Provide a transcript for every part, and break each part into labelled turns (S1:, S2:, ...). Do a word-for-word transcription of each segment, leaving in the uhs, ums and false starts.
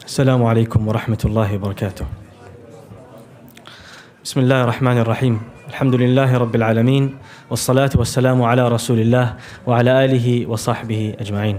S1: السلام عليكم ورحمة الله وبركاته. بسم الله الرحمن الرحيم. الحمد لله رب العالمين والصلاة والسلام على رسول الله وعلى آله وصحبه أجمعين.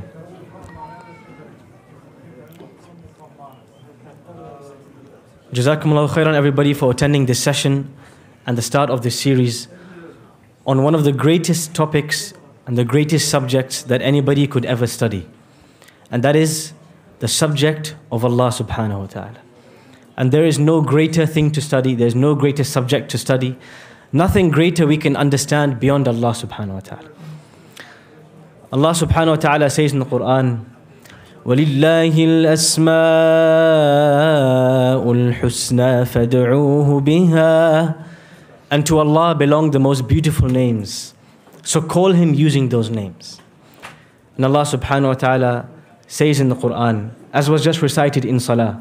S1: Jazakumullahu khairan everybody for attending this session and the start of this series on one of the greatest topics and the greatest subjects that anybody could ever study. And that is the subject of Allah subhanahu wa ta'ala. And there is no greater thing to study, there's no greater subject to study, nothing greater we can understand beyond Allah subhanahu wa ta'ala. Allah subhanahu wa ta'ala says in the Quran, وَلِلَّهِ الْأَسْمَاءُ الْحُسْنَى فَادْعُوهُ بِهَا. And to Allah belong the most beautiful names. So call Him using those names. And Allah subhanahu wa ta'ala says in the Quran, as was just recited in Salah,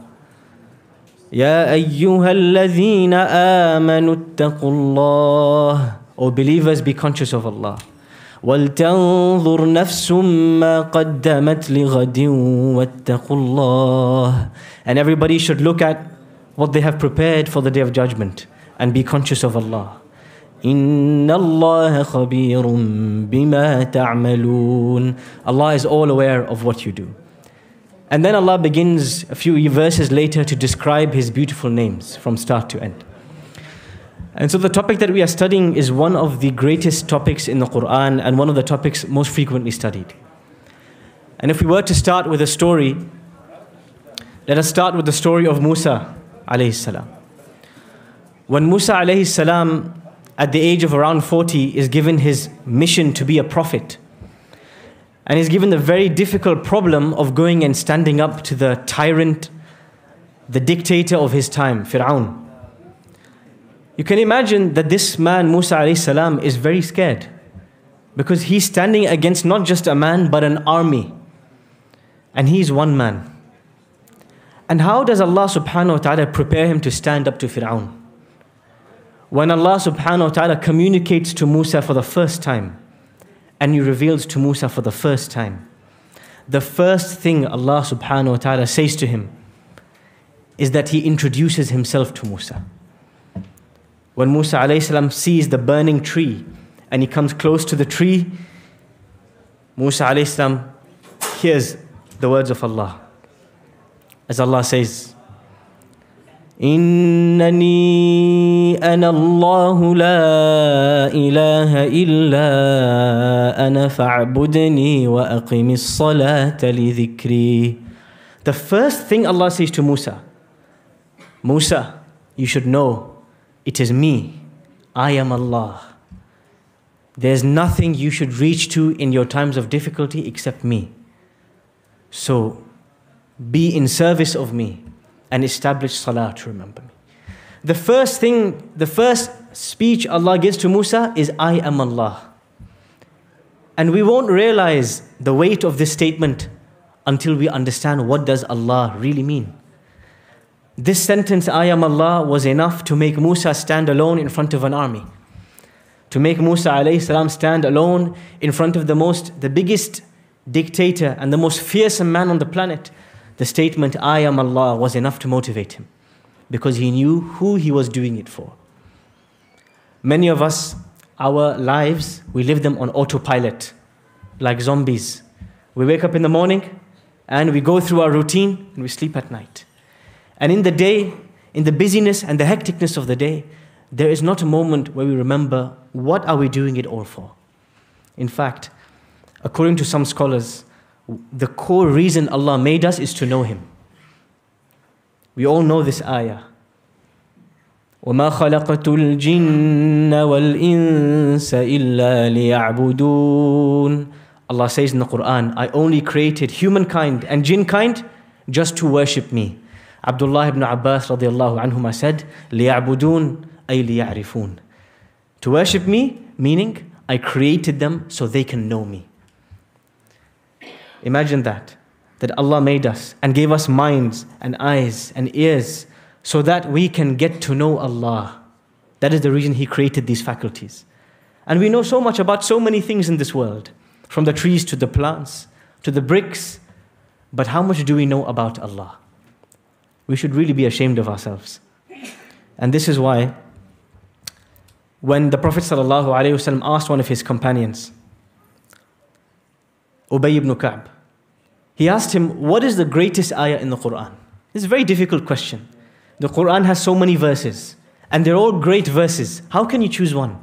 S1: يَا أَيُّهَا الَّذِينَ آمَنُوا اتَّقُوا اللَّهِ. O believers, be conscious of Allah. وَلْتَنظُرْ نَفْسٌ مَّا قَدَّمَتْ لِغَدٍ وَاتَّقُوا اللَّهِ. And everybody should look at what they have prepared for the Day of Judgment and be conscious of Allah. إِنَّ اللَّهَ خَبِيرٌ بِمَا تَعْمَلُونَ. Allah is all aware of what you do. And then Allah begins a few verses later to describe His beautiful names from start to end. And so the topic that we are studying is one of the greatest topics in the Quran and one of the topics most frequently studied. And if we were to start with a story, let us start with the story of Musa alayhi salam. When Musa alayhi salam, at the age of around forty, is given his mission to be a prophet, and is given the very difficult problem of going and standing up to the tyrant, the dictator of his time, Fir'aun. You can imagine that this man, Musa alayhi salam, is very scared, because he's standing against not just a man, but an army. And he's one man. And how does Allah subhanahu wa ta'ala prepare him to stand up to Fir'aun? When Allah subhanahu wa ta'ala communicates to Musa for the first time, and He reveals to Musa for the first time, the first thing Allah subhanahu wa ta'ala says to him is that He introduces Himself to Musa. When Musa alayhi salam sees the burning tree and he comes close to the tree, Musa alayhi salam hears the words of Allah. As Allah says, إِنَّنِي أَنَا اللَّهُ لَا إِلَهَ إِلَّا أَنَا فَاعْبُدْنِي وَأَقِمِ الصَّلَاةَ لِذِكْرِي. The first thing Allah says to Musa, Musa, you should know, it is me, I am Allah. There's nothing you should reach to in your times of difficulty except me. So be in service of me and establish salah to remember me. The first thing, the first speech Allah gives to Musa is, I am Allah. And we won't realize the weight of this statement until we understand what does Allah really mean. This sentence, I am Allah, was enough to make Musa stand alone in front of an army. To make Musa alayhi salam stand alone in front of the most, the biggest dictator and the most fearsome man on the planet. The statement, I am Allah, was enough to motivate him, because he knew who he was doing it for. Many of us, our lives, we live them on autopilot, like zombies. We wake up in the morning and we go through our routine and we sleep at night. And in the day, in the busyness and the hecticness of the day, there is not a moment where we remember what are we doing it all for. In fact, according to some scholars, the core reason Allah made us is to know Him. We all know this ayah. وَمَا خَلَقَتُ الْجِنَّ وَالْإِنسَ إِلَّا لِيَعْبُدُونَ. Allah says in the Quran, I only created humankind and jinnkind just to worship me. Abdullah ibn Abbas radiallahu anhuma said, لِيَعْبُدُونَ أي لِيَعْرِفُونَ. To worship me, meaning I created them so they can know me. Imagine that, that Allah made us and gave us minds and eyes and ears so that we can get to know Allah. That is the reason He created these faculties. And we know so much about so many things in this world, from the trees to the plants, to the bricks. But how much do we know about Allah? we should really be ashamed of ourselves. And this is why when the Prophet ﷺ asked one of his companions, Ubay ibn Ka'b, he asked him, what is the greatest ayah in the Quran? This is a very difficult question. The Quran has so many verses, and they're all great verses. How can you choose one?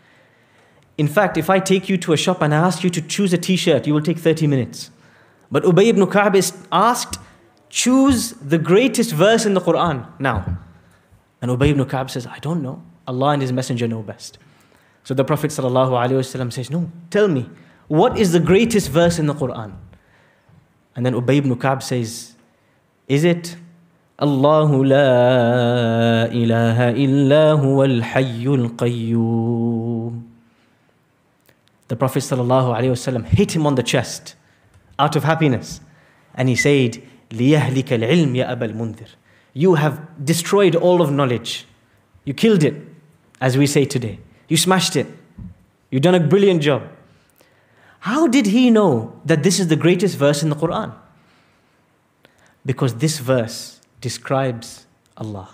S1: In fact, if I take you to a shop and I ask you to choose a t-shirt, you will take thirty minutes. But Ubay ibn Ka'b is asked, choose the greatest verse in the Quran now. And Ubay ibn Ka'b says, I don't know. Allah and His Messenger know best. So the Prophet ﷺ says, no, tell me, what is the greatest verse in the Quran? And then Ubay ibn Ka'b says, is it Allahu la ilaha illa huwa al-hayyul qayyum? The Prophet ﷺ hit him on the chest out of happiness. And he said, لِيَهْلِكَ الْعِلْمِ يَا أَبَا الْمُنذِرِ. You have destroyed all of knowledge. You killed it, as we say today. You smashed it. You've done a brilliant job. How did he know that this is the greatest verse in the Quran? Because this verse describes Allah.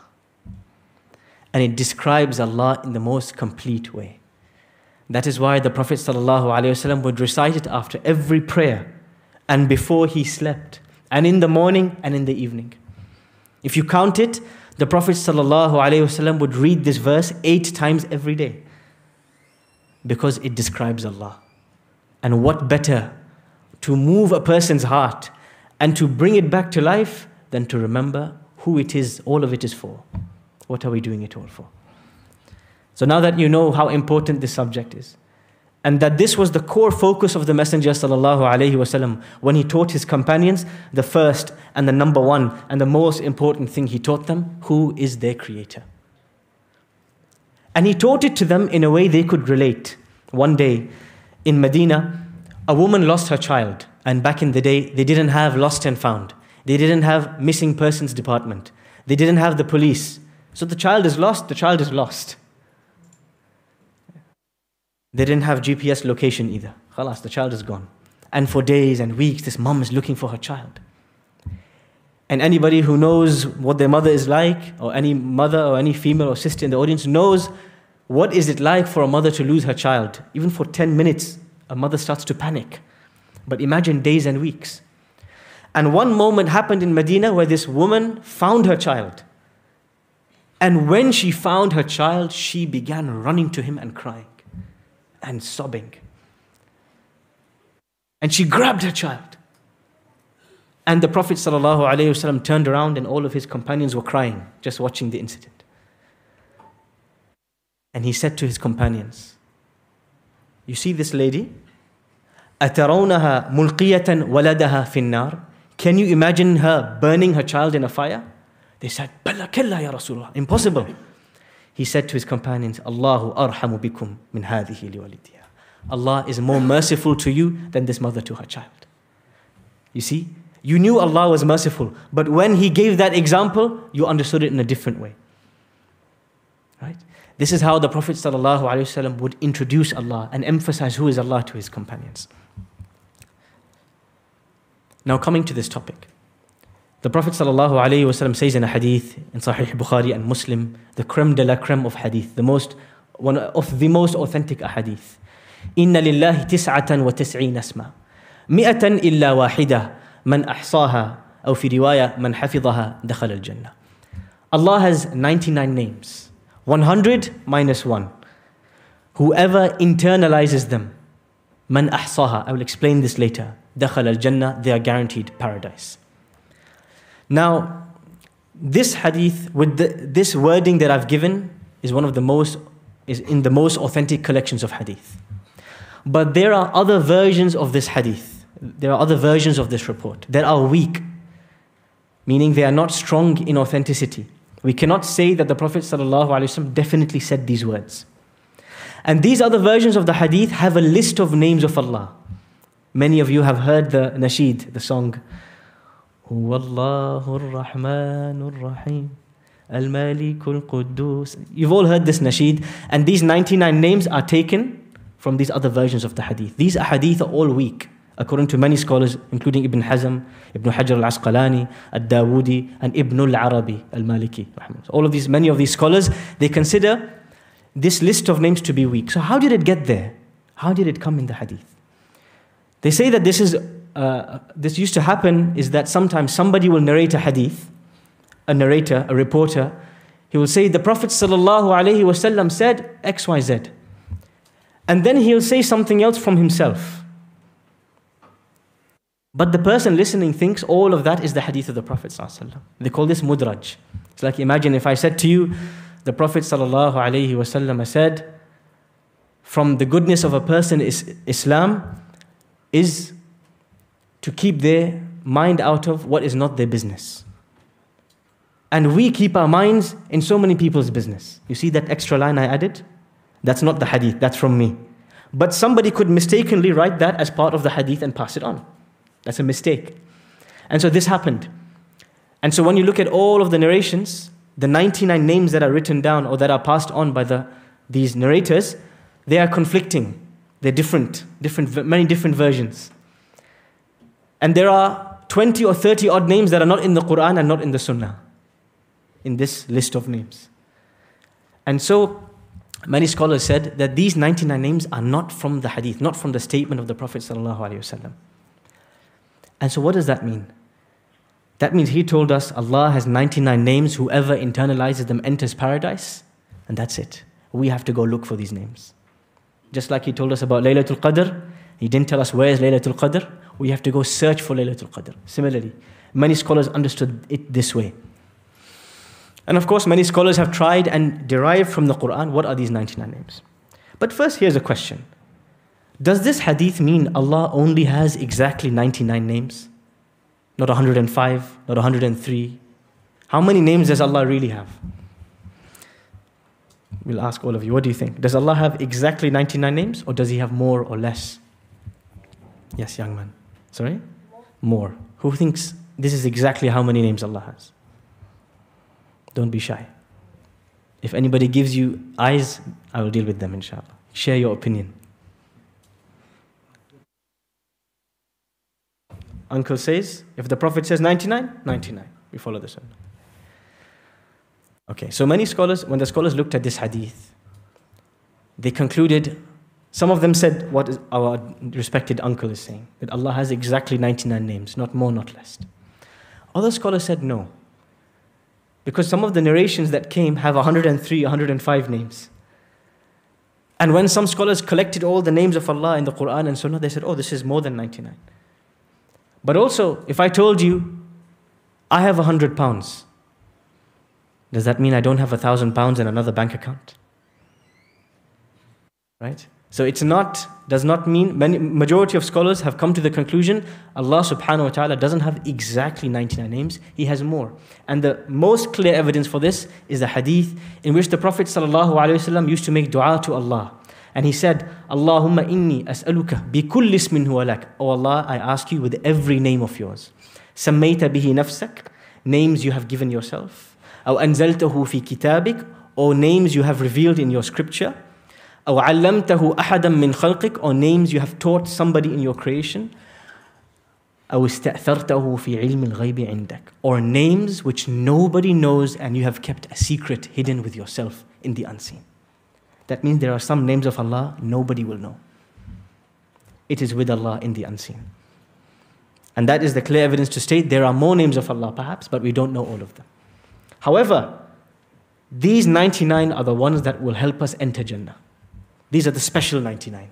S1: And it describes Allah in the most complete way. That is why the Prophet ﷺ would recite it after every prayer and before he slept, and in the morning and in the evening. If you count it, the Prophet ﷺ would read this verse eight times every day because it describes Allah. And what better to move a person's heart and to bring it back to life than to remember who it is, all of it is for. What are we doing it all for? So now that you know how important this subject is, and that this was the core focus of the Messenger ﷺ when he taught his companions, the first and the number one and the most important thing he taught them, who is their creator. And he taught it to them in a way they could relate. One day in Medina, a woman lost her child. And back in the day, they didn't have lost and found. They didn't have missing persons department. They didn't have the police. So the child is lost, the child is lost. They didn't have G P S location either. Khalas, the child is gone. And for days and weeks, this mom is looking for her child. And anybody who knows what their mother is like, or any mother or any female or sister in the audience knows what is it like for a mother to lose her child. Even for ten minutes, a mother starts to panic. But imagine days and weeks. And one moment happened in Medina where this woman found her child. And when she found her child, she began running to him and crying and sobbing. And she grabbed her child. And the Prophet ﷺ turned around and all of his companions were crying, just watching the incident. And he said to his companions, you see this lady? أَتَرَوْنَهَا مُلْقِيَةً وَلَدَهَا فِي النَّارِ. Can you imagine her burning her child in a fire? They said, بَلَّا كَلَّا يَا رَسُولَ اللَّهِ. Impossible. He said to his companions, Allahu arhamu bikum min hadhihi liwalidiha. Allah is more merciful to you than this mother to her child. You see, you knew Allah was merciful, but when He gave that example, you understood it in a different way. Right? This is how the Prophet ﷺ would introduce Allah and emphasize who is Allah to His companions. Now coming to this topic. The Prophet ﷺ says in a hadith in Sahih Bukhari and Muslim, the creme de la creme of hadith, the most, one of the most authentic hadith. إِنَّ لِلَّهِ تِسْعَةً وَتِسْعِينَ اسْمًا مِئَةً إِلَّا وَاحِدَةً مَنْ أَحْصَاهَا أو في رواية مَنْ حَفِظَهَا دَخَلَ الْجَنَّةِ. Allah has ninety-nine names. one hundred minus one. Whoever internalizes them, مَنْ أَحْصَاهَا, I will explain this later, دَخَلَ الْجَنَّةِ, they are guaranteed paradise. Now, this hadith with the, this wording that I've given is one of the most, is in the most authentic collections of hadith. But there are other versions of this hadith. There are other versions of this report that are weak, meaning they are not strong in authenticity. We cannot say that the Prophet ﷺ definitely said these words. And these other versions of the hadith have a list of names of Allah. Many of you have heard the nasheed, the song, هو الله الرحمن الرحيم الملك القدوس. You've all heard this nasheed, and these ninety-nine names are taken from these other versions of the hadith. These hadith are all weak. according to many scholars, including Ibn Hazm, Ibn Hajar al-Asqalani, al-Dawudi, and Ibn al-Arabi al-Maliki. All of these, many of these scholars, they consider this list of names to be weak. So how did it get there? How did it come in the hadith? They say that this is uh, this used to happen is that sometimes somebody will narrate a hadith, a narrator, a reporter, he will say the Prophet sallallahu alaihi wasallam said X Y Z. And then he'll say something else from himself. But the person listening thinks all of that is the hadith of the Prophet sallallahu alaihi wasallam. They call this mudraj. It's like, imagine if I said to you, the Prophet sallallahu alaihi wasallam said, from the goodness of a person is Islam is to keep their mind out of what is not their business. And we keep our minds in so many people's business. You see that extra line I added? That's not the hadith, that's from me. But somebody could mistakenly write that as part of the hadith and pass it on. That's a mistake. And so this happened. And so when you look at all of the narrations, the ninety-nine names that are written down or that are passed on by the these narrators, they are conflicting. They're different, different, many different versions. And there are twenty or thirty odd names that are not in the Quran and not in the Sunnah, in this list of names. And so many scholars said that these ninety-nine names are not from the hadith, not from the statement of the Prophet sallallahu alaihi wasallam. And so what does that mean? That means he told us Allah has ninety-nine names, whoever internalizes them enters paradise, and that's it. We have to go look for these names. Just like he told us about Laylatul Qadr, he didn't tell us where is Laylatul Qadr, we have to go search for Laylatul Qadr. Similarly, many scholars understood it this way. And of course, many scholars have tried and derived from the Quran what are these ninety-nine names. But first, here's a question. Does this hadith mean Allah only has exactly ninety-nine names? Not one hundred five, not one hundred three? How many names does Allah really have? We'll ask all of you, what do you think? Does Allah have exactly ninety-nine names, or does He have more or less? Yes, young man. Sorry? More. Who thinks this is exactly how many names Allah has? Don't be shy. If anybody gives you eyes, I will deal with them, inshallah. Share your opinion. Uncle says, if the Prophet says ninety-nine, ninety-nine. We follow the Sunnah. Okay, so many scholars, when the scholars looked at this hadith, they concluded, some of them said what our respected uncle is saying, that Allah has exactly ninety-nine names, not more, not less. Other scholars said no. Because some of the narrations that came have one hundred three, one hundred five names. And when some scholars collected all the names of Allah in the Quran and Sunnah, they said, oh, this is more than ninety-nine. But also, if I told you, I have one hundred pounds, does that mean I don't have one thousand pounds in another bank account? Right? So it's not, does not mean, many, majority of scholars have come to the conclusion, Allah subhanahu wa ta'ala doesn't have exactly ninety-nine names, He has more. And the most clear evidence for this is the hadith in which the Prophet sallallahu alaihi wasallam used to make dua to Allah. And he said, Allahumma inni as'aluka bi kulli ismin huwa lak. Oh Allah, I ask you with every name of yours. Sammayta bihi nafsak, names you have given yourself. Aw anzaltahu fi kitabik, or names you have revealed in your scripture. أو علمته أحدا من خلقك, or names you have taught somebody in your creation. أو استأثرته في علم الغيب عندك, or names which nobody knows and you have kept a secret hidden with yourself in the unseen. That means there are some names of Allah nobody will know. It is with Allah in the unseen. And that is the clear evidence to state there are more names of Allah perhaps, but we don't know all of them. However, these ninety-nine are the ones that will help us enter Jannah. These are the special ninety-nine.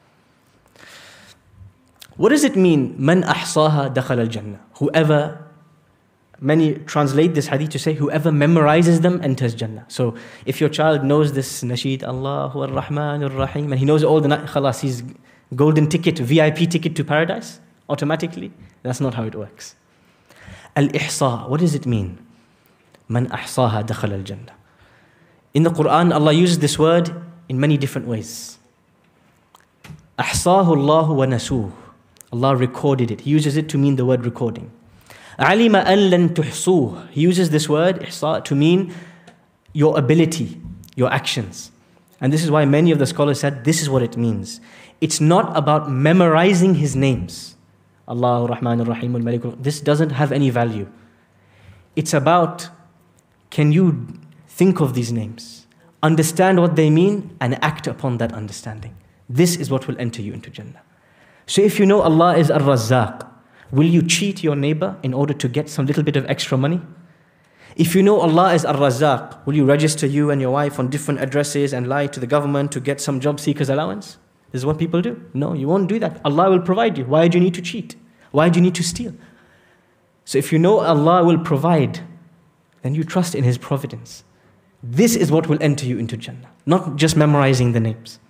S1: What does it mean? Man ahsaha dakhal al-jannah. Whoever, many translate this hadith to say, whoever memorizes them enters Jannah. So if your child knows this nasheed, Allahu ar-Rahman ar-Rahim, and he knows all the, khalas, he's golden ticket, V I P ticket to paradise, automatically. That's not how it works. Al-ihsa, what does it mean? Man ahsaha dakhal al-jannah. In the Quran, Allah uses this word in many different ways. Ahsahu Allahu wa nasuh. Allah recorded it. He uses it to mean the word recording. Alima an lan tuhsuh. He uses this word, ihsa, to mean your ability, your actions. And this is why many of the scholars said this is what it means. It's not about memorizing His names. Allah, Rahman, Rahim, Al-Malik. This doesn't have any value. It's about, can you think of these names, understand what they mean, and act upon that understanding. This is what will enter you into Jannah. So if you know Allah is Ar-Razzaq, will you cheat your neighbor in order to get some little bit of extra money? If you know Allah is Ar-Razzaq, will you register you and your wife on different addresses and lie to the government to get some job seekers allowance? This is what people do. No, you won't do that. Allah will provide you. Why do you need to cheat? Why do you need to steal? So if you know Allah will provide, then you trust in His providence. This is what will enter you into Jannah, not just memorizing the names.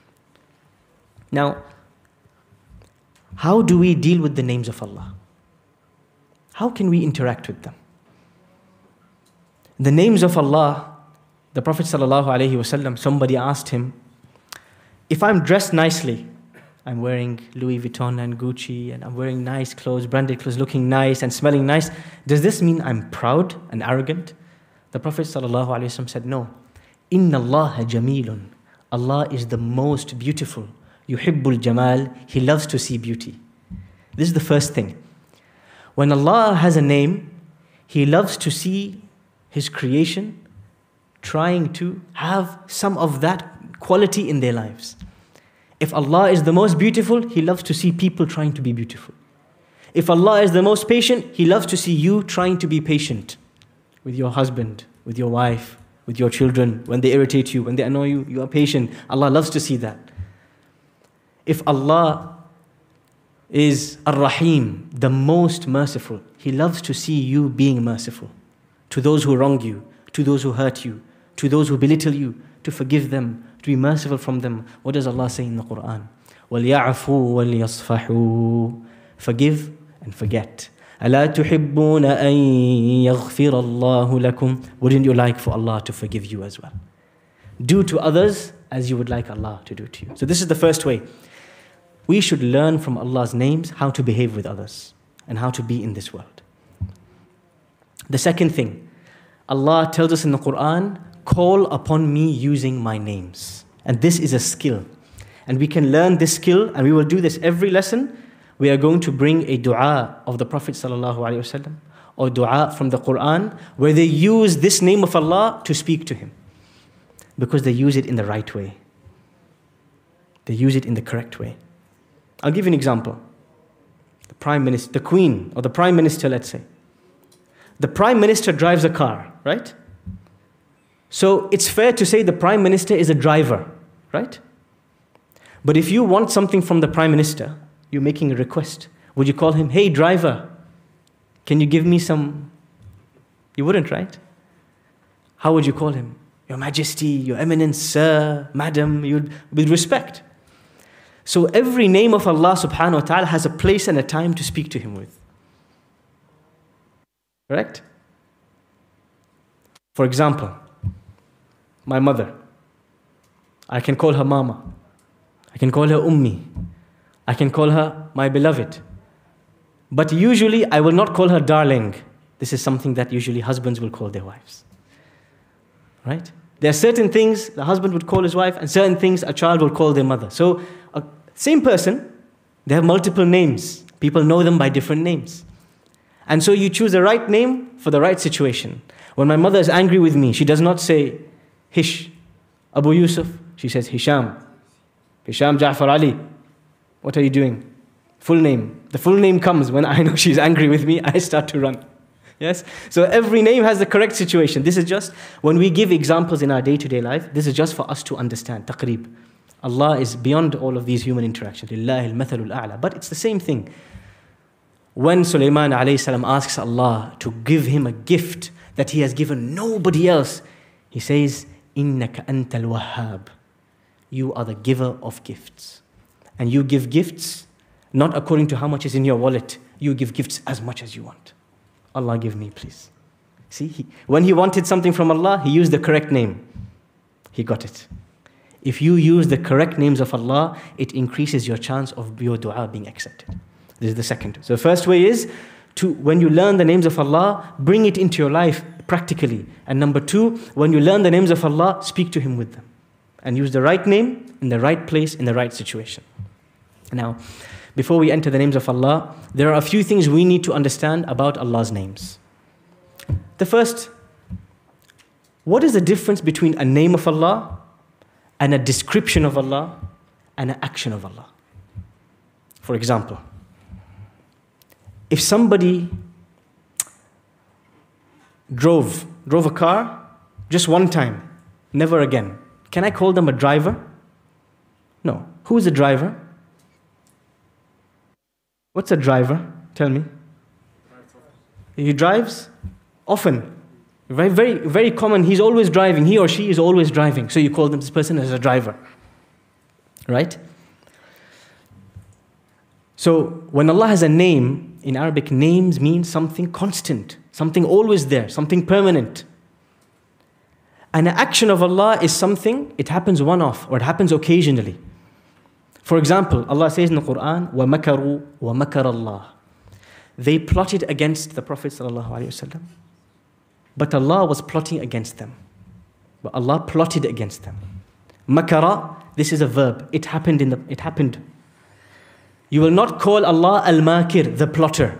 S1: Now, how do we deal with the names of Allah? How can we interact with them? The names of Allah, the Prophet ﷺ, somebody asked him, if I'm dressed nicely, I'm wearing Louis Vuitton and Gucci, and I'm wearing nice clothes, branded clothes, looking nice and smelling nice, does this mean I'm proud and arrogant? The Prophet ﷺ said, no. Inna Allah jamilun. Allah is the most beautiful. Yuhibbul jamal. He loves to see beauty. This is the first thing. When Allah has a name, He loves to see His creation trying to have some of that quality in their lives. If Allah is the most beautiful, He loves to see people trying to be beautiful. If Allah is the most patient, He loves to see you trying to be patient with your husband, with your wife, with your children. When they irritate you, when they annoy you, you are patient. Allah loves to see that. If Allah is Ar-Rahim, the most merciful, He loves to see you being merciful to those who wrong you, to those who hurt you, to those who belittle you, to forgive them, to be merciful from them. What does Allah say in the Quran? وَلْيَعْفُوا وَلْيَصْفَحُوا. Forgive and forget. أَلَا تُحِبُّونَ أَن يَغْفِرَ اللَّهُ لَكُمْ. Wouldn't you like for Allah to forgive you as well? Do to others as you would like Allah to do to you. So this is the first way. We should learn from Allah's names how to behave with others and how to be in this world. The second thing, Allah tells us in the Quran, call upon me using my names. And this is a skill. And we can learn this skill, and we will do this every lesson. We are going to bring a dua of the Prophet ﷺ or dua from the Quran where they use this name of Allah to speak to Him. Because they use it in the right way. They use it in the correct way. I'll give you an example. The Prime Minister, the Queen, or the Prime Minister, let's say. The Prime Minister drives a car, right? So it's fair to say the Prime Minister is a driver, right? But if you want something from the Prime Minister, you're making a request. Would you call him, hey driver, can you give me some? You wouldn't, right? How would you call him? Your Majesty, Your Eminence, Sir, Madam, you'd, with respect. So every name of Allah subhanahu wa ta'ala has a place and a time to speak to Him with. Correct? For example, my mother. I can call her Mama. I can call her Ummi. I can call her my beloved. But usually I will not call her darling. This is something that usually husbands will call their wives. Right? There are certain things the husband would call his wife, and certain things a child will call their mother. So, a same person, they have multiple names. People know them by different names. And so you choose the right name for the right situation. When my mother is angry with me, she does not say, Hish, Abu Yusuf. She says, Hisham. Hisham Ja'far Ali. What are you doing? Full name. The full name comes when I know she's angry with me, I start to run. Yes? So every name has the correct situation. This is just, when we give examples in our day-to-day life, this is just for us to understand. Taqreeb. Allah is beyond all of these human interactions. Lillahi al-mathalul a'la. But it's the same thing. When Sulaiman alayhi salam asks Allah to give him a gift that he has given nobody else, he says, Innaka antal wahhab. You are the giver of gifts. And you give gifts not according to how much is in your wallet. You give gifts as much as you want. Allah give me, please. See, he, when he wanted something from Allah, he used the correct name. He got it. If you use the correct names of Allah, it increases your chance of your dua being accepted. This is the second. So the first way is to, when you learn the names of Allah, bring it into your life practically. And number two, when you learn the names of Allah, speak to Him with them. and use the right name in the right place in the right situation. Now, before we enter the names of Allah, there are a few things we need to understand about Allah's names. The first, what is the difference between a name of Allah and a description of Allah and an action of Allah? For example, if somebody drove, drove a car just one time, never again, can I call them a driver? No. Who is a driver? What's a driver? Tell me. He drives often. Very, very, very common. He's always driving. He or she is always driving. So you call them, this person as a driver. Right? So when Allah has a name, in Arabic, names mean something constant, something always there, something permanent. And the action of Allah is something, it happens one-off, or it happens occasionally. For example, Allah says in the Quran, وَمَكَرُوا وَمَكَرَ اللَّهِ. They plotted against the Prophet ﷺ, but Allah was plotting against them. But Allah plotted against them. Makara, this is a verb. It happened in the, it happened. You will not call Allah al-makir, the plotter.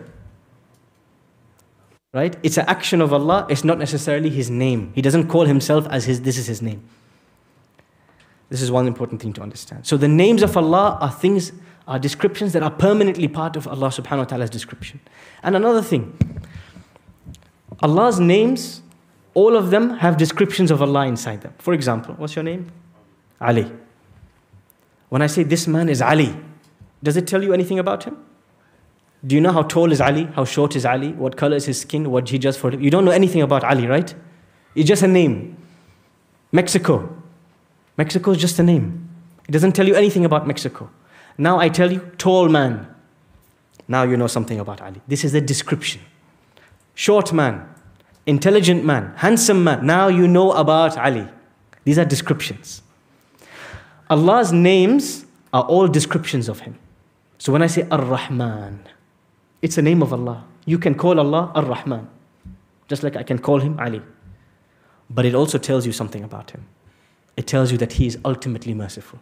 S1: Right? It's an action of Allah. It's not necessarily His name. He doesn't call Himself as His, this is His name. This is one important thing to understand. So the names of Allah are things, are descriptions that are permanently part of Allah subhanahu wa ta'ala's description. And another thing, Allah's names, all of them have descriptions of Allah inside them. For example, what's your name? Ali. When I say this man is Ali, does it tell you anything about him? Do you know how tall is Ali? How short is Ali? What color is his skin? What he does for him? You don't know anything about Ali, right? It's just a name. Mexico. Mexico is just a name. It doesn't tell you anything about Mexico. Now I tell you, tall man. Now you know something about Ali. This is the description. Short man, intelligent man, handsome man. Now you know about Ali. These are descriptions. Allah's names are all descriptions of Him. So when I say Ar-Rahman, it's a name of Allah. You can call Allah Ar-Rahman, just like I can call Him Ali. But it also tells you something about Him. It tells you that He is ultimately merciful.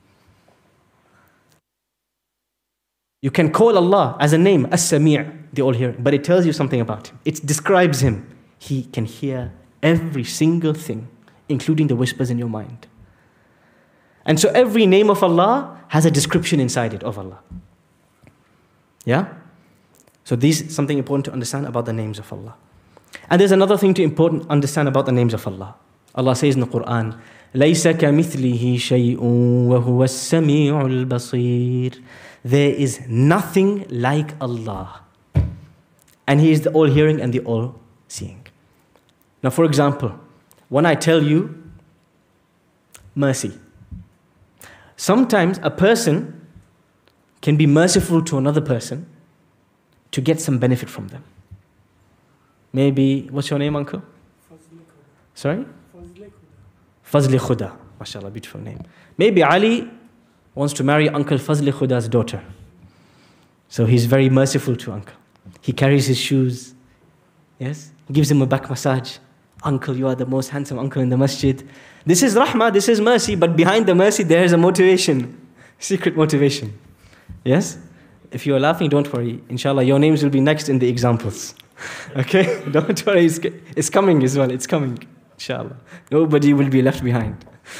S1: You can call Allah as a name, As-Sami', the all-hearing, but it tells you something about Him. It describes Him. He can hear every single thing, including the whispers in your mind. And so every name of Allah has a description inside it of Allah. Yeah? So this is something important to understand about the names of Allah. And there's another thing to important understand about the names of Allah. Allah says in the Quran, لَيْسَ كَمِثْلِهِ شَيْءٌ وَهُوَ السَّمِيعُ الْبَصِيرُ. There is nothing like Allah. And He is the all-hearing and the all-seeing. Now, for example, when I tell you mercy, sometimes a person can be merciful to another person to get some benefit from them. Maybe, what's your name, uncle? Sorry? Fazli Khuda. MashaAllah, beautiful name. Maybe Ali wants to marry Uncle Fazli Khuda's daughter. So he's very merciful to uncle. He carries his shoes. Yes? Gives him a back massage. Uncle, you are the most handsome uncle in the masjid. This is rahmah, this is mercy, but behind the mercy there is a motivation. Secret motivation. Yes? If you are laughing, don't worry. Inshallah, your names will be next in the examples. Okay? Don't worry, it's, it's coming as well. It's coming. Inshallah. Nobody will be left behind.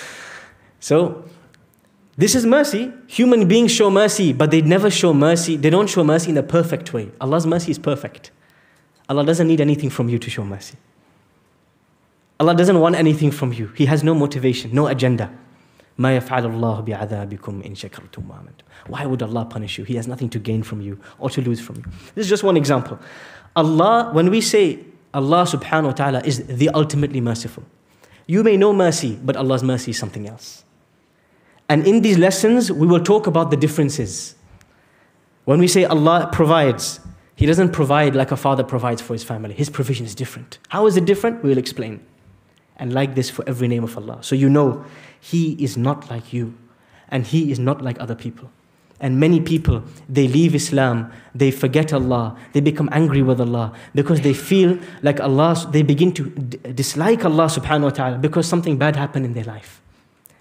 S1: So, this is mercy. Human beings show mercy, but they never show mercy. They don't show mercy in a perfect way. Allah's mercy is perfect. Allah doesn't need anything from you to show mercy. Allah doesn't want anything from you. He has no motivation, no agenda. مَا يَفْعَلُ اللَّهُ بِعَذَابِكُمْ إِن شَكَرْتُمْ وَآمَنْتُمْ. Why would Allah punish you? He has nothing to gain from you or to lose from you. This is just one example. Allah, when we say Allah subhanahu wa ta'ala is the ultimately merciful, you may know mercy, but Allah's mercy is something else. And in these lessons, we will talk about the differences. When we say Allah provides, He doesn't provide like a father provides for his family. His provision is different. How is it different? We will explain. And like this for every name of Allah. So you know, He is not like you. And He is not like other people. And many people, they leave Islam, they forget Allah, they become angry with Allah because they feel like Allah, they begin to dislike Allah subhanahu wa ta'ala because something bad happened in their life.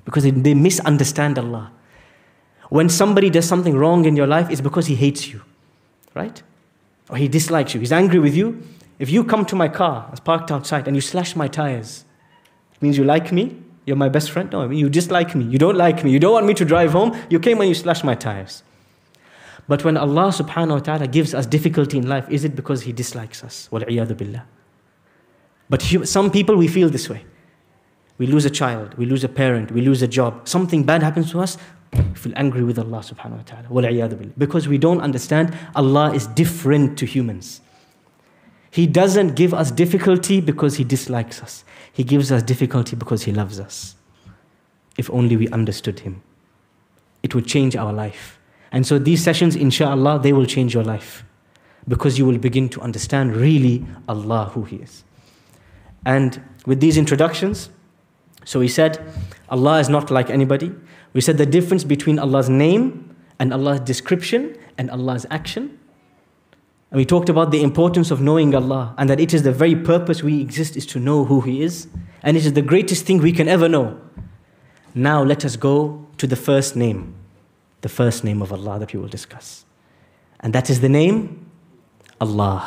S1: Because they, they misunderstand Allah. When somebody does something wrong in your life, it's because he hates you, right? Or he dislikes you, he's angry with you. If you come to my car, it's parked outside, and you slash my tires, it means you like me? You're my best friend? No, I mean you dislike me. You don't like me. You don't want me to drive home. You came and you slashed my tires. But when Allah subhanahu wa ta'ala gives us difficulty in life, is it because He dislikes us? Wal-'iyadhu billah. But some people, we feel this way. We lose a child, we lose a parent, we lose a job. Something bad happens to us, we feel angry with Allah subhanahu wa ta'ala. Wal-'iyadhu billah. Because we don't understand Allah is different to humans. He doesn't give us difficulty because He dislikes us. He gives us difficulty because He loves us. If only we understood Him, it would change our life. And so these sessions, inshallah, they will change your life. Because you will begin to understand really Allah, who He is. And with these introductions, so we said, Allah is not like anybody. We said the difference between Allah's name and Allah's description and Allah's action. And we talked about the importance of knowing Allah, and that it is the very purpose we exist is to know who He is. And it is the greatest thing we can ever know. Now let us go to the first name. The first name of Allah that we will discuss. And that is the name Allah.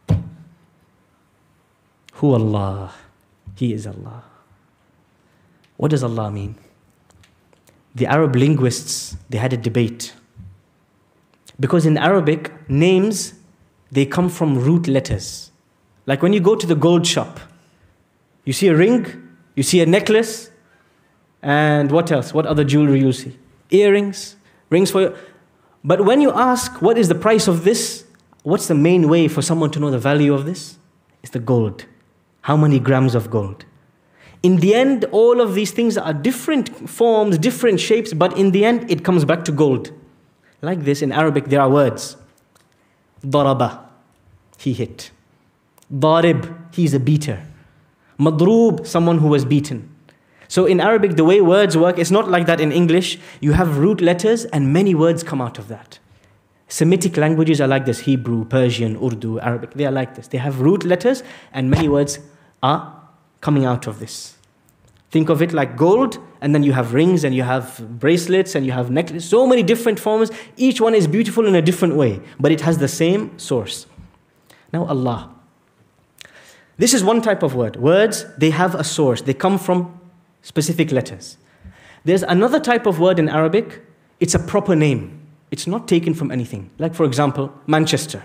S1: Who Allah? He is Allah. What does Allah mean? The Arab linguists, they had a debate. Because in Arabic, names, they come from root letters. Like when you go to the gold shop, you see a ring, you see a necklace, and what else? What other jewelry you see? Earrings, rings for you. But when you ask, what is the price of this? What's the main way for someone to know the value of this? It's the gold. How many grams of gold? In the end, all of these things are different forms, different shapes, but in the end, it comes back to gold. Like this, in Arabic, there are words. Daraba, he hit. Darib, he's a beater. Madroob, someone who was beaten. So in Arabic, the way words work, it's not like that in English. You have root letters and many words come out of that. Semitic languages are like this. Hebrew, Persian, Urdu, Arabic, they are like this. They have root letters and many words are coming out of this. Think of it like gold, and then you have rings and you have bracelets and you have necklaces. So many different forms. Each one is beautiful in a different way, but it has the same source. Now Allah. This is one type of word. Words, they have a source. They come from specific letters. There's another type of word in Arabic. It's a proper name. It's not taken from anything. Like for example, Manchester.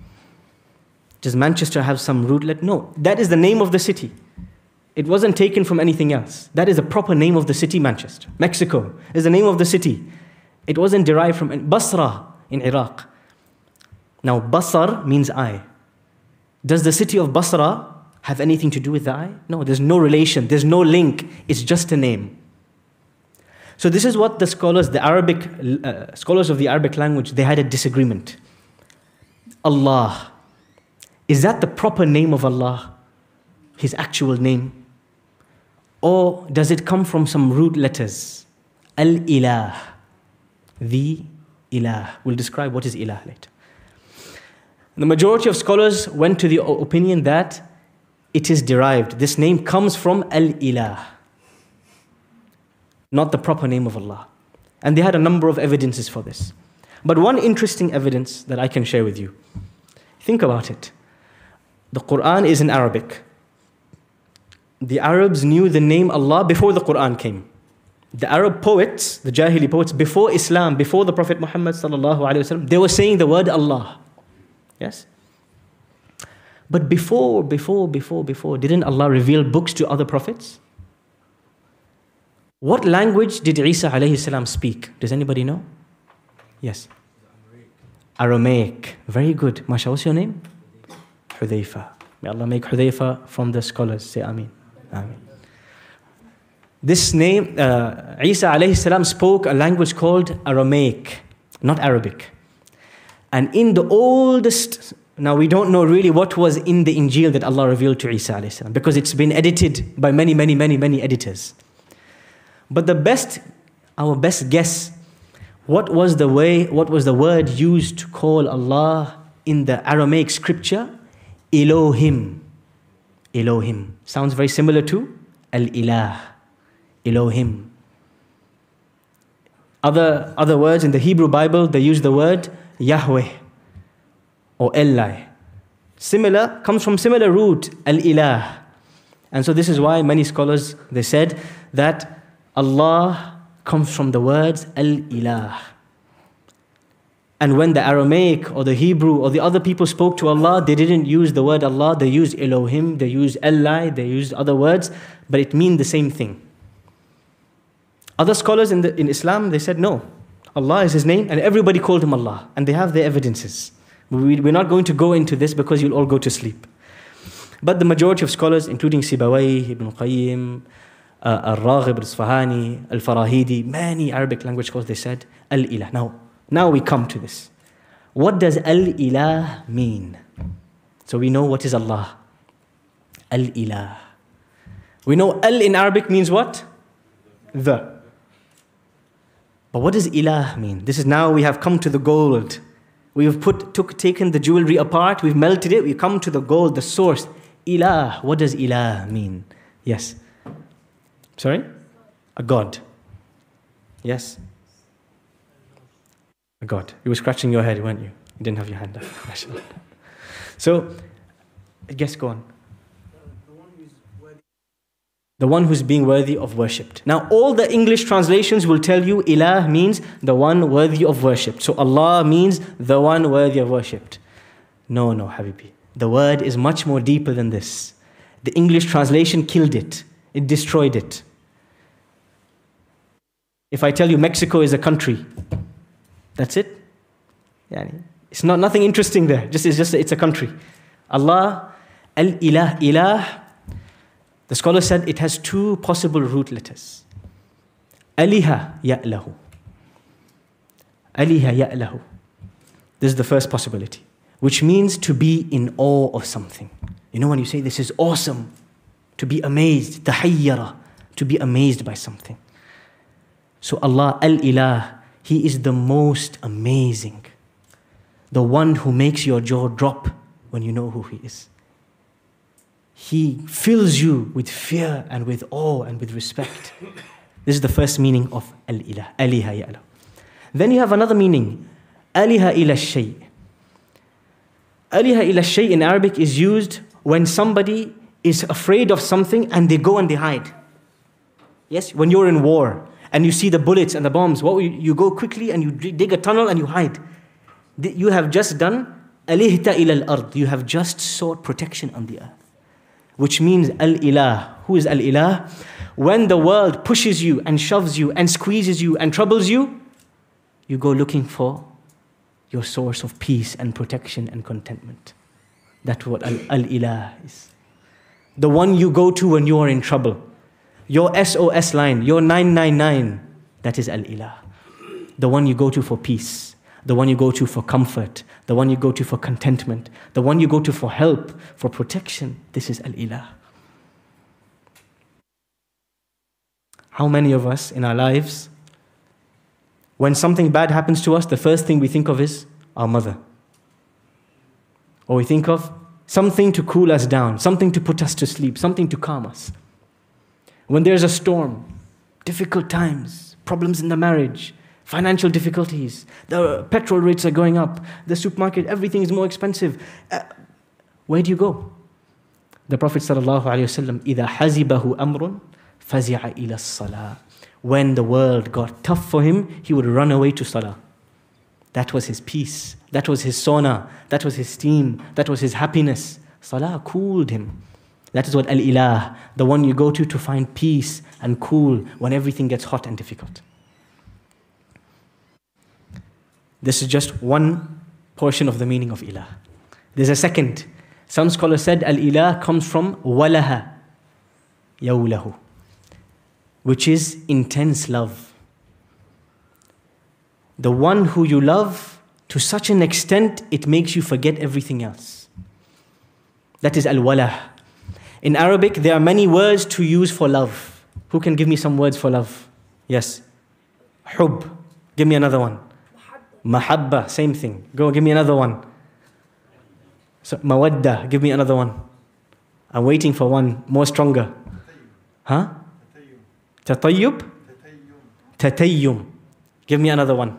S1: Does Manchester have some root letter? No, that is the name of the city. It wasn't taken from anything else. That is a proper name of the city, Manchester. Mexico is the name of the city. It wasn't derived from Basra in Iraq. Now, Basar means eye. Does the city of Basra have anything to do with the eye? No, there's no relation. There's no link. It's just a name. So this is what the scholars, the Arabic uh, scholars of the Arabic language, they had a disagreement. Allah. Is that the proper name of Allah? His actual name? Or does it come from some root letters? Al-Ilah. The Ilah. We'll describe what is Ilah later. The majority of scholars went to the opinion that it is derived. This name comes from Al-Ilah. Not the proper name of Allah. And they had a number of evidences for this. But one interesting evidence that I can share with you. Think about it. The Quran is in Arabic. The Arabs knew the name Allah before the Quran came. The Arab poets, the Jahili poets, before Islam, before the Prophet Muhammad sallallahu alaihi wasallam, they were saying the word Allah. Yes? But before, before, before, before, didn't Allah reveal books to other prophets? What language did Isa alayhi salam speak? Does anybody know? Yes. Aramaic. Very good. Masha, what's your name? Hudayfa. May Allah make Hudayfa from the scholars. Say Ameen. Ameen. This name, uh, Isa alayhi salam spoke a language called Aramaic, not Arabic. And in the oldest, now we don't know really what was in the Injil that Allah revealed to Isa alayhi salam, because it's been edited by many, many, many, many editors. But the best, our best guess, what was the way, what was the word used to call Allah in the Aramaic scripture? Elohim. Elohim. Sounds very similar to Al-Ilah. Elohim. Other, other words in the Hebrew Bible, they use the word Yahweh or Eli. Similar, comes from similar root, Al-Ilah. And so this is why many scholars, they said that Allah comes from the words Al-Ilah. And when the Aramaic or the Hebrew or the other people spoke to Allah, they didn't use the word Allah, they used Elohim, they used Eli, they used other words, but it means the same thing. Other scholars in, the, in Islam, they said no, Allah is His name, and everybody called Him Allah, and they have their evidences. We, we're not going to go into this because you'll all go to sleep. But the majority of scholars, including Sibawayh, Ibn Qayyim, uh, Al-Raghib, Al-Isfahani, Al-Farahidi, many Arabic language scholars, they said Al-Ilah. Now, now we come to this. What does Al-Ilah mean? So we know what is Allah. Al-Ilah. We know Al in Arabic means what? The. But what does Ilah mean? This is now we have come to the gold. We have put, took, taken the jewelry apart, we've melted it, we come to the gold, the source. Ilah. What does Ilah mean? Yes. Sorry? A God. Yes. A God. You were scratching your head, weren't you? You didn't have your hand up. So, yes, go on. The one who's being worthy of worshipped. Now, all the English translations will tell you Ilah means the one worthy of worship. So Allah means the one worthy of worshipped. No, no, Habibi. The word is much more deeper than this. The English translation killed it. It destroyed it. If I tell you Mexico is a country, that's it. Yani, it's not nothing interesting there. Just it's just it's a country. Allah, Al-Ilah, Ilah. The scholar said it has two possible root letters. Aliha ya'lahu. Aliha ya'lahu. This is the first possibility, which means to be in awe of something. You know when you say this is awesome, to be amazed, tahayyara, to be amazed by something. So Allah, Al-Ilah, He is the most amazing. The one who makes your jaw drop when you know who He is. He fills you with fear and with awe and with respect. This is the first meaning of Al-Ilah, Aliha ya'lah. Then you have another meaning, Aliha ila shay. Aliha ila shay in Arabic is used when somebody is afraid of something and they go and they hide. Yes, when you're in war and you see the bullets and the bombs, what you, you go quickly and you dig a tunnel and you hide. You have just done Alihta ila al-ard. You have just sought protection on the earth. Which means Al-Ilah. Who is Al-Ilah? When the world pushes you and shoves you and squeezes you and troubles you, you go looking for your source of peace and protection and contentment. That's what Al-Ilah is. The one you go to when you are in trouble. Your S O S line, your nine nine nine, that is Al-Ilah. The one you go to for peace. The one you go to for comfort, the one you go to for contentment, the one you go to for help, for protection. This is Al-Ilah. How many of us in our lives, when something bad happens to us, the first thing we think of is our mother. Or we think of something to cool us down, something to put us to sleep, something to calm us. When there's a storm, difficult times, problems in the marriage, financial difficulties, the petrol rates are going up, the supermarket, everything is more expensive. Uh, where do you go? The Prophet sallallahu alaihi wasallam, إِذَا حَزِبَهُ أَمْرٌ فَزِعَ إِلَى الصَّلَاةِ. When the world got tough for him, he would run away to salah. That was his peace. That was his sauna. That was his steam. That was his happiness. Salah cooled him. That is what Al-Ilah, the one you go to to find peace and cool when everything gets hot and difficult. This is just one portion of the meaning of Ilah. There's a second. Some scholars said Al-Ilah comes from walaha, yawlahu, which is intense love. The one who you love to such an extent it makes you forget everything else. That is al-walah. In Arabic, there are many words to use for love. Who can give me some words for love? Yes. Hub. Give me another one. Mahabba, same thing. Go, give me another one. So, mawadda, give me another one. I'm waiting for one more stronger. Huh? Tatayyub? Tatayyum. Give me another one.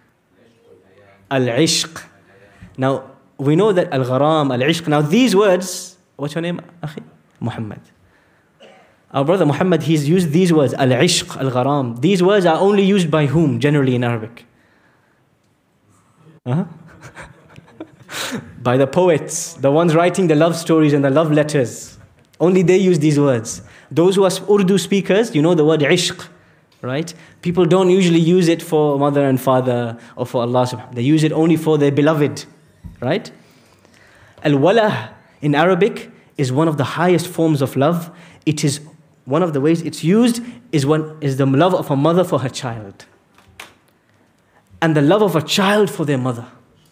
S1: Al-ishq. Now, we know that al-gharam, al-ishq. Now, these words, what's your name, Akhi? Muhammad. Our brother Muhammad, he's used these words, al-ishq, al-gharam. These words are only used by whom, generally in Arabic? Uh-huh. By the poets, the ones writing the love stories and the love letters. Only they use these words. Those who are Urdu speakers, you know the word ishq, right? People don't usually use it for mother and father or for Allah subhanahu wa ta'ala. They use it only for their beloved, right? Al-walah in Arabic is one of the highest forms of love. It is one of the ways it's used is one is the love of a mother for her child. And the love of a child for their mother.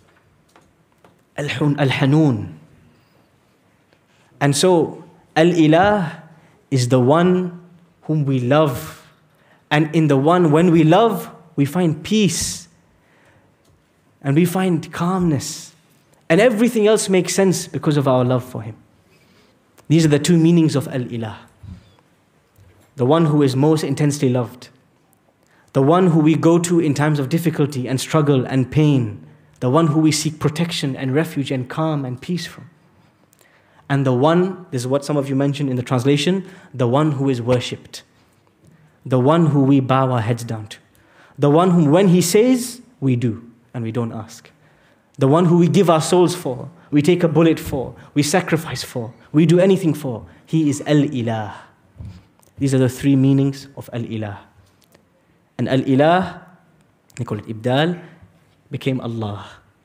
S1: Al-Hanun. And so, Al-Ilah is the one whom we love. And in the one, when we love, we find peace. And we find calmness. And everything else makes sense because of our love for Him. These are the two meanings of Al-Ilah. The one who is most intensely loved. The one who we go to in times of difficulty and struggle and pain. The one who we seek protection and refuge and calm and peace from. And the one, this is what some of you mentioned in the translation, the one who is worshipped. The one who we bow our heads down to. The one whom when He says, we do and we don't ask. The one who we give our souls for, we take a bullet for, we sacrifice for, we do anything for. He is Al-Ilah. These are the three meanings of Al-Ilah. And Al-Ilah, they call it Ibdal, became Allah.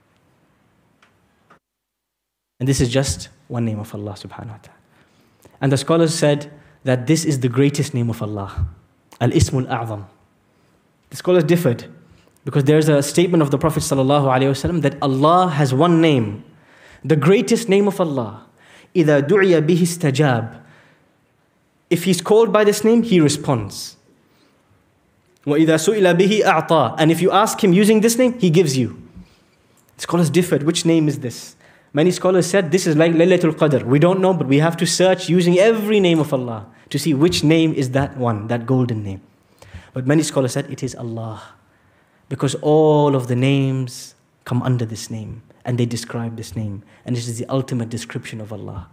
S1: And this is just one name of Allah subhanahu wa ta'ala. And the scholars said that this is the greatest name of Allah. Al-Ismul A'zam. The scholars differed because there's a statement of the Prophet sallallahu alaihi wasallam that Allah has one name. The greatest name of Allah. إِذَا دُعِيَ بِهِ اسْتَجَابَ. If He's called by this name, He responds. وَإِذَا سُئِلَ بِهِ أَعْطَى. And if you ask Him using this name, He gives you. Scholars differed. Which name is this? Many scholars said this is like Laylatul Qadr. We don't know, but we have to search using every name of Allah to see which name is that one, that golden name. But many scholars said it is Allah. Because all of the names come under this name. And they describe this name. And it is the ultimate description of Allah.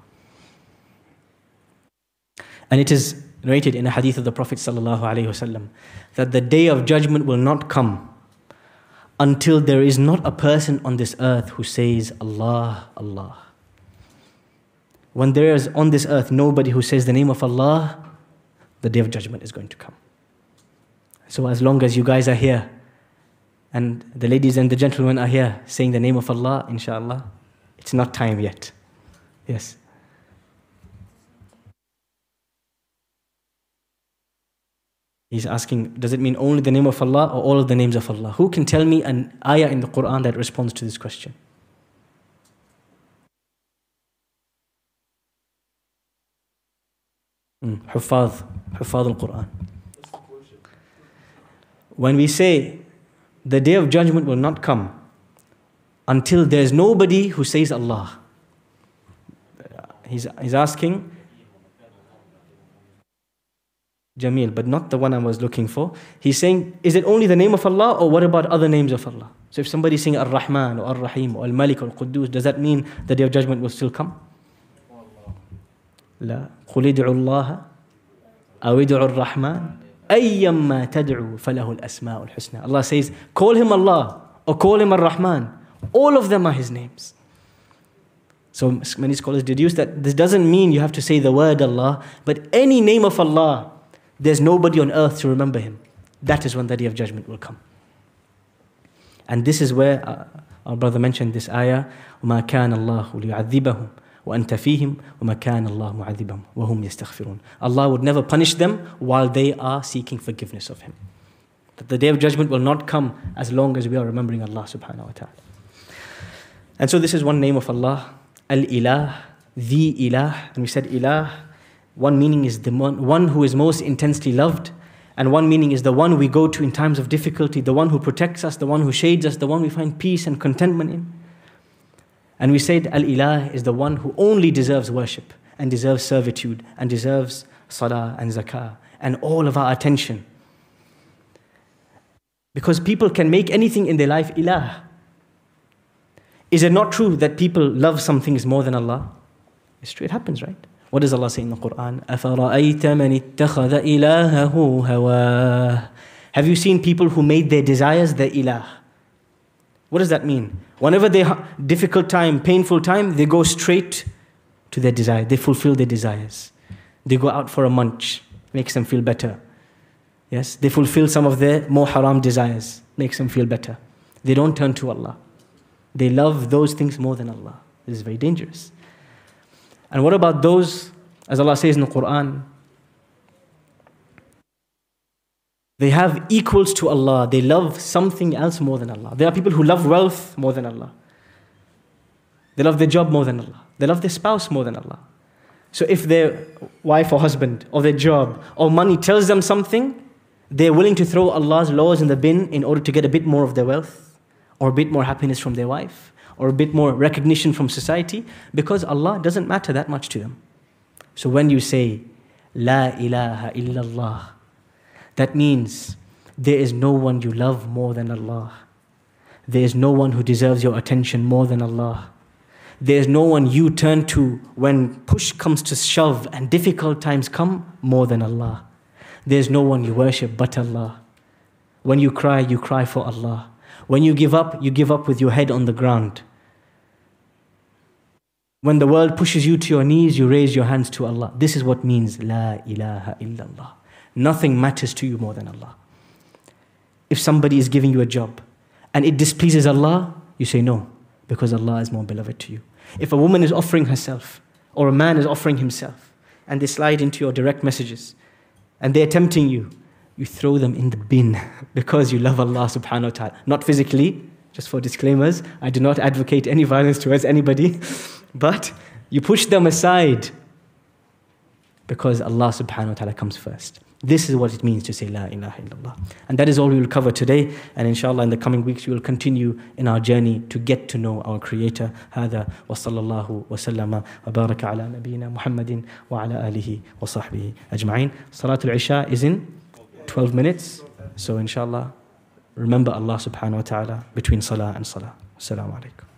S1: And it is narrated in a hadith of the Prophet sallallahu alaihi wasallam that the day of judgment will not come until there is not a person on this earth who says Allah, Allah. When there is on this earth nobody who says the name of Allah, the day of judgment is going to come. So as long as you guys are here and the ladies and the gentlemen are here saying the name of Allah, inshallah, it's not time yet. Yes. He's asking, does it mean only the name of Allah or all of the names of Allah? Who can tell me an ayah in the Quran that responds to this question? Mm, Huffaz, Huffaz al-Quran. When we say the day of judgment will not come until there's nobody who says Allah. He's, he's asking, Jameel, but not the one I was looking for. He's saying, is it only the name of Allah or what about other names of Allah? So if somebody's saying Ar-Rahman or Ar-Rahim or Al-Malik or Al-Quddus, does that mean the day of judgment will still come? La. قُلِ ادْعُوا اللَّهَ أَوْ ادْعُوا الرَّحْمَنَ أَيَّمَّا تَدْعُوا فَلَهُ الْأَسْمَاءُ الْحُسْنَى. Allah says, call Him Allah or call Him Ar-Rahman. All of them are His names. So many scholars deduce that this doesn't mean you have to say the word Allah, but any name of Allah, there's nobody on earth to remember Him. That is when the day of judgment will come. And this is where uh, our brother mentioned this ayah, وَمَا كَانَ اللَّهُ لِيُعَذِّبَهُمْ وَأَنْتَ فِيهِمْ وَمَا كَانَ اللَّهُ مُعَذِّبَهُمْ وَهُمْ يَسْتَغْفِرُونَ. Allah would never punish them while they are seeking forgiveness of Him. That the day of judgment will not come as long as we are remembering Allah subhanahu wa ta'ala. And so this is one name of Allah, Al-Ilah, the Ilah. And we said Ilah, one meaning is the one, one who is most intensely loved, and one meaning is the one we go to in times of difficulty, the one who protects us, the one who shades us, the one we find peace and contentment in. And we said Al-Ilah is the one who only deserves worship and deserves servitude and deserves salah and zakah and all of our attention. Because people can make anything in their life ilah. Is it not true that people love some things more than Allah? It's true, it happens, right? What does Allah say in the Quran? أَفَرَأَيْتَ مَنِ اتَّخَذَ إِلَهَهُ هَوَاهُ. Have you seen people who made their desires their ilah? What does that mean? Whenever they have difficult time, painful time, they go straight to their desire. They fulfill their desires. They go out for a munch, makes them feel better. Yes, they fulfill some of their more haram desires, makes them feel better. They don't turn to Allah. They love those things more than Allah. This is very dangerous. And what about those, as Allah says in the Quran, they have equals to Allah. They love something else more than Allah. There are people who love wealth more than Allah. They love their job more than Allah. They love their spouse more than Allah. So if their wife or husband or their job or money tells them something, they're willing to throw Allah's laws in the bin in order to get a bit more of their wealth or a bit more happiness from their wife or a bit more recognition from society, because Allah doesn't matter that much to them. So when you say, La ilaha illallah, that means there is no one you love more than Allah. There is no one who deserves your attention more than Allah. There is no one you turn to when push comes to shove and difficult times come more than Allah. There is no one you worship but Allah. When you cry, you cry for Allah. When you give up, you give up with your head on the ground. When the world pushes you to your knees, you raise your hands to Allah. This is what means La ilaha illallah. Nothing matters to you more than Allah. If somebody is giving you a job and it displeases Allah, you say no, because Allah is more beloved to you. If a woman is offering herself or a man is offering himself and they slide into your direct messages and they're tempting you, you throw them in the bin because you love Allah subhanahu wa ta'ala. Not physically, just for disclaimers, I do not advocate any violence towards anybody, but you push them aside because Allah subhanahu wa ta'ala comes first. This is what it means to say La ilaha illallah. And that is all we will cover today. And inshallah in the coming weeks we will continue in our journey to get to know our Creator. هذا وصلى الله وسلم وبارك على نبينا محمد وعلى آله وصحبه أجمعين. Salatul Isha is in twelve minutes. So inshallah remember Allah subhanahu wa ta'ala between salah and salah. Assalamu alaikum.